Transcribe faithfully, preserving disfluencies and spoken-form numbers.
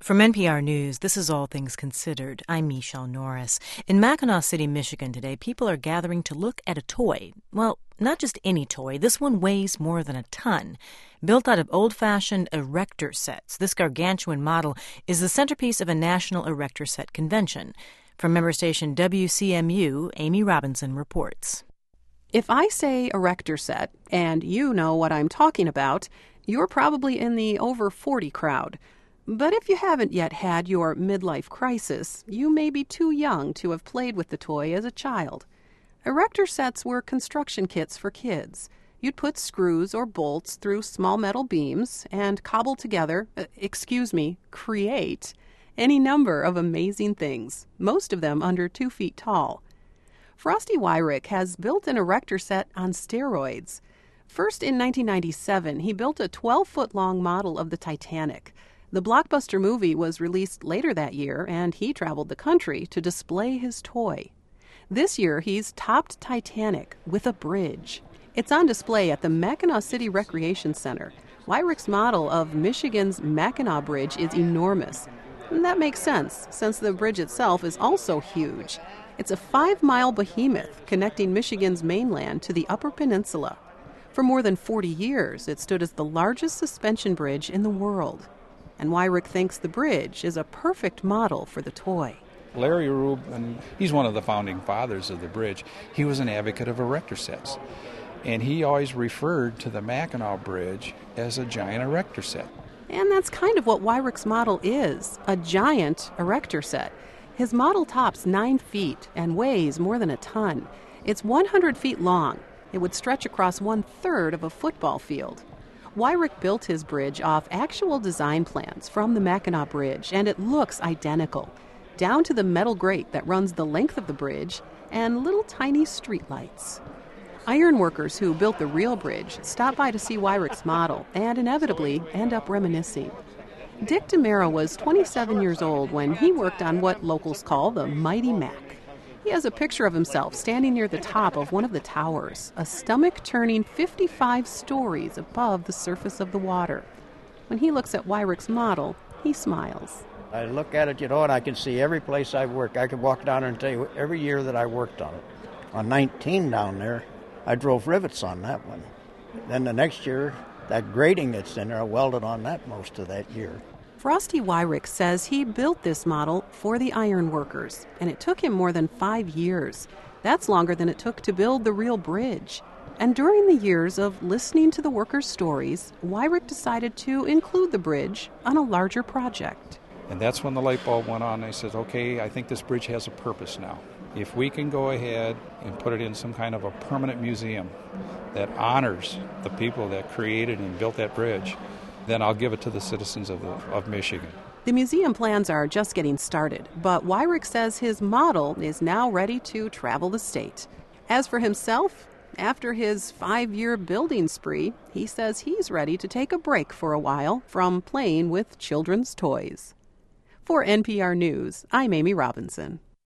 From N P R News, this is All Things Considered. I'm Michelle Norris. In Mackinac City, Michigan today, people are gathering to look at a toy. Well, not just any toy. This one weighs more than a ton. Built out of old-fashioned erector sets, this gargantuan model is the centerpiece of a national erector set convention. From member station W C M U, Amy Robinson reports. If I say erector set, and you know what I'm talking about, you're probably in the over forty crowd. But if you haven't yet had your midlife crisis, you may be too young to have played with the toy as a child. Erector sets were construction kits for kids. You'd put screws or bolts through small metal beams and cobble together, uh, excuse me, create, any number of amazing things, most of them under two feet tall. Frosty Wyrick has built an erector set on steroids. First in nineteen ninety-seven, he built a twelve-foot-long model of the Titanic. The blockbuster movie was released later that year, and he traveled the country to display his toy. This year, he's topped Titanic with a bridge. It's on display at the Mackinac City Recreation Center. Wyrick's model of Michigan's Mackinac Bridge is enormous. And that makes sense, since the bridge itself is also huge. It's a five-mile behemoth connecting Michigan's mainland to the Upper Peninsula. For more than forty years, it stood as the largest suspension bridge in the world. And Wyrick thinks the bridge is a perfect model for the toy. Larry Rubin, he's one of the founding fathers of the bridge. He was an advocate of erector sets. And he always referred to the Mackinac Bridge as a giant erector set. And that's kind of what Wyrick's model is, a giant erector set. His model tops nine feet and weighs more than a ton. It's one hundred feet long. It would stretch across one-third of a football field. Wyrick built his bridge off actual design plans from the Mackinac Bridge, and it looks identical, down to the metal grate that runs the length of the bridge and little tiny streetlights. Ironworkers who built the real bridge stop by to see Wyrick's model and inevitably end up reminiscing. Dick DeMera was twenty-seven years old when he worked on what locals call the Mighty Mac. He has a picture of himself standing near the top of one of the towers, a stomach turning fifty-five stories above the surface of the water. When he looks at Wyrick's model, he smiles. I look at it, you know, and I can see every place I've worked. I could walk down there and tell you every year that I worked on it. On nineteen down there, I drove rivets on that one. Then the next year, that grating that's in there, I welded on that most of that year. Frosty Wyrick says he built this model for the ironworkers, and it took him more than five years. That's longer than it took to build the real bridge. And during the years of listening to the workers' stories, Wyrick decided to include the bridge on a larger project. And that's when the light bulb went on. I said, okay, I think this bridge has a purpose now. If we can go ahead and put it in some kind of a permanent museum that honors the people that created and built that bridge, then I'll give it to the citizens of, the, of Michigan. The museum plans are just getting started, but Wyrick says his model is now ready to travel the state. As for himself, after his five-year building spree, he says he's ready to take a break for a while from playing with children's toys. For N P R News, I'm Amy Robinson.